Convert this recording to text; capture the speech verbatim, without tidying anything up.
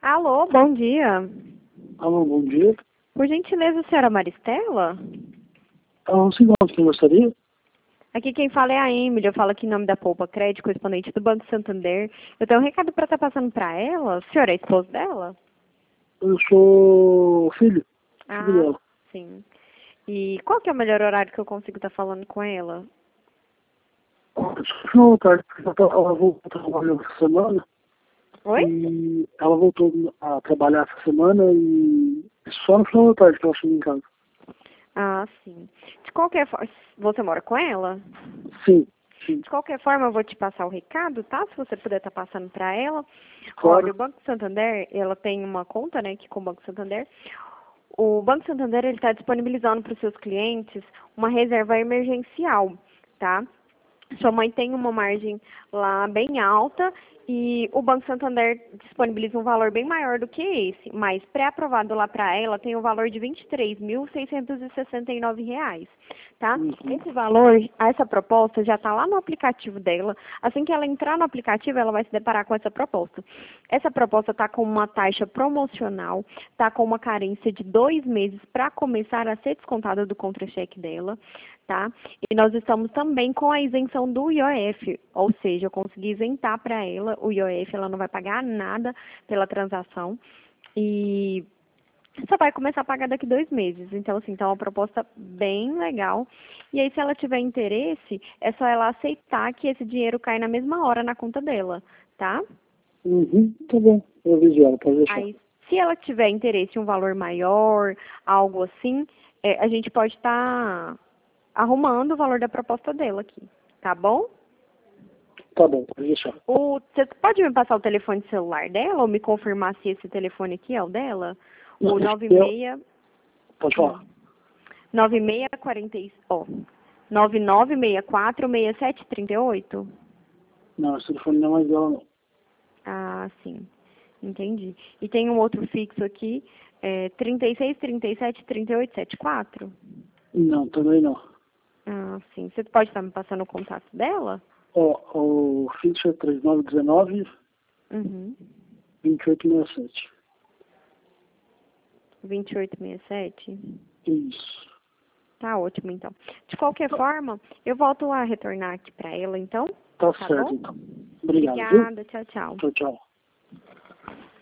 Alô, bom dia. Alô, bom dia. Por gentileza, a senhora Maristela? Ah, sim, não, quem gostaria? Aqui quem fala é a Emily, eu falo aqui em nome da Poupa Crédito, correspondente do Banco Santander. Eu tenho um recado para estar passando para ela. A senhora é esposa dela? Eu sou filho, filho Ah, dela. sim. E qual que é o melhor horário que eu consigo estar falando com ela? Não, cara, porque ela voltou a trabalhar essa semana Oi? e ela voltou a trabalhar essa semana e só no final da tarde que ela chega em casa. Ah, sim. De qualquer forma, você mora com ela? Sim, sim, De qualquer forma, eu vou te passar o recado, tá? Se você puder estar passando para ela. Olha, claro. o Banco Santander, ela tem uma conta, né, aqui com o Banco Santander. O Banco Santander, ele está disponibilizando para os seus clientes uma reserva emergencial, tá? Sua mãe tem uma margem lá bem alta e o Banco Santander disponibiliza um valor bem maior do que esse, mas pré-aprovado lá para ela tem um valor de vinte e três mil seiscentos e sessenta e nove reais, tá? Uhum. Esse valor, essa proposta já está lá no aplicativo dela. Assim que ela entrar no aplicativo, ela vai se deparar com essa proposta. Essa proposta está com uma taxa promocional, está com uma carência de dois meses para começar a ser descontada do contra-cheque dela, tá? E nós estamos também com a isenção do I O F, ou seja, eu consegui isentar para ela o I O F, ela não vai pagar nada pela transação e só vai começar a pagar daqui dois meses. Então, assim, tá uma proposta bem legal. E aí, se ela tiver interesse, é só ela aceitar que esse dinheiro cai na mesma hora na conta dela, tá? Uhum, tá bom. Eu aviso ela, pode deixar. Aí, se ela tiver interesse em um valor maior, algo assim, é, a gente pode estar arrumando o valor da proposta dela aqui, tá bom? Tá bom, pode deixar. O, você pode me passar o telefone celular dela ou me confirmar se esse telefone aqui é o dela? O Não, esse nove aqui é- seis Pode hum, falar. nove seis quarenta, ó, nove nove seis quatro seis sete três oito? Não, esse telefone não é mais dela, não. Ah, sim. Entendi. E tem um outro fixo aqui, é, trinta e seis, trinta e sete, trinta e oito, setenta e quatro? Não, também não. Ah, sim. Você pode estar me passando o contato dela? Ó, o fixo é três nove um nove, Uhum. vinte e oito sessenta e sete. vinte e oito sessenta e sete? Isso. Tá ótimo, então. De qualquer forma, eu volto a retornar aqui para ela, então. Tá Tá certo, bom? então. Obrigado, viu? Obrigada. Tchau, tchau. Tchau, tchau.